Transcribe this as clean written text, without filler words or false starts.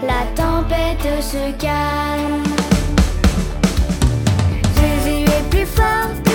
la tempête se calme. Jésus est plus fort.